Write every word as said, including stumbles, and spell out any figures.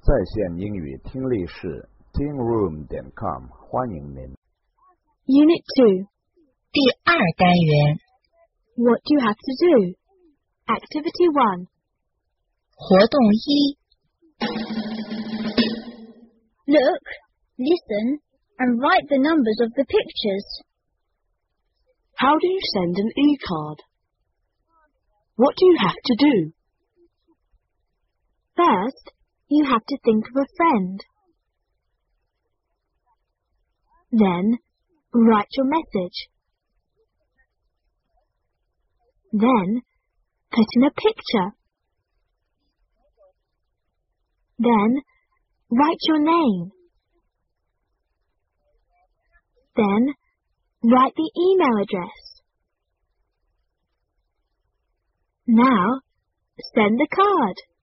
在线英语听力室 teen room 点 com 欢迎您。 Unit two. 第二单元 What do you have to do? Activity one. 活动一 Look, listen, and write the numbers of the pictures. How do you send an e-card? What do you have to do? First, you have to think of a friend. Then, write your message. Then, put in a picture. Then, write your name. Then, write the email address. Now, send the card.